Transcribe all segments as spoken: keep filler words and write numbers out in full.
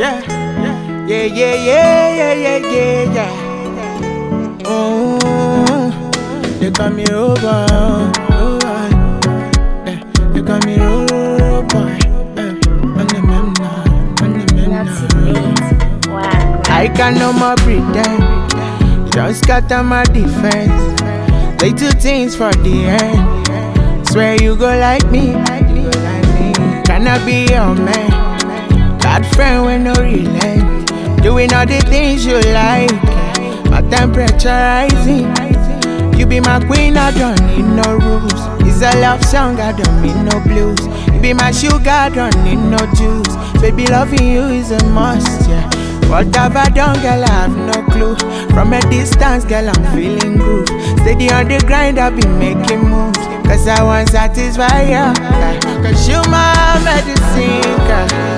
yeah, yeah, yeah, yeah, yeah, yeah, yeah. Oh, they call me Robo, oh, yeah, they call me Robo, yeah. On the mem now, on the mem now. I can no more pretend, just scatter my defense. Say two things for the end. Swear you go like me, can I be your man? Bad friend with no relent, doing all the things you like. My temperature rising, you be my queen, I don't need no rules. It's a love song, I don't need no blues. You be my sugar, I don't need no juice. Baby, loving you is a must, yeah. What have I done, girl, I have no clue. From a distance, girl, I'm feeling groove. Steady on the grind, I've been making moves. Cause I want to satisfy you, cause you my medicine, girl.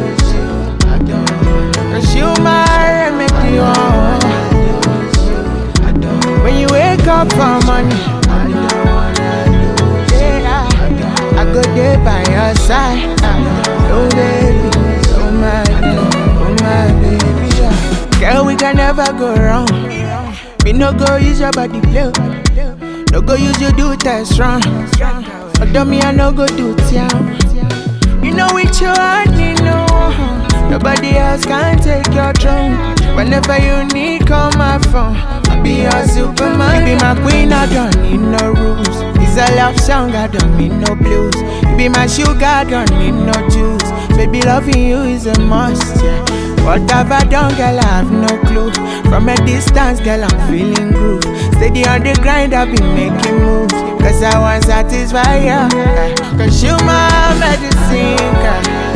Cause you my remedy, oh. When you wake up for money, yeah, I go there by your side. Oh baby, oh my baby, oh my baby, yeah. Girl, we can never go wrong. Me no go use your body play, no go use you do test wrong. Although me I no go do town. You know with your honey, no. Nobody else can take your throne. Whenever you need, call my phone. I'll be your superman. You be my queen, I don't need no rules. It's a love song, I don't need no blues. You be my sugar, I don't need no juice. Baby, loving you is a must, yeah. What have I done, girl, I have no clue. From a distance, girl, I'm feeling groove. Steady on the grind, I've been making moves. Cause I want to satisfy you, cause you my medicine, girl.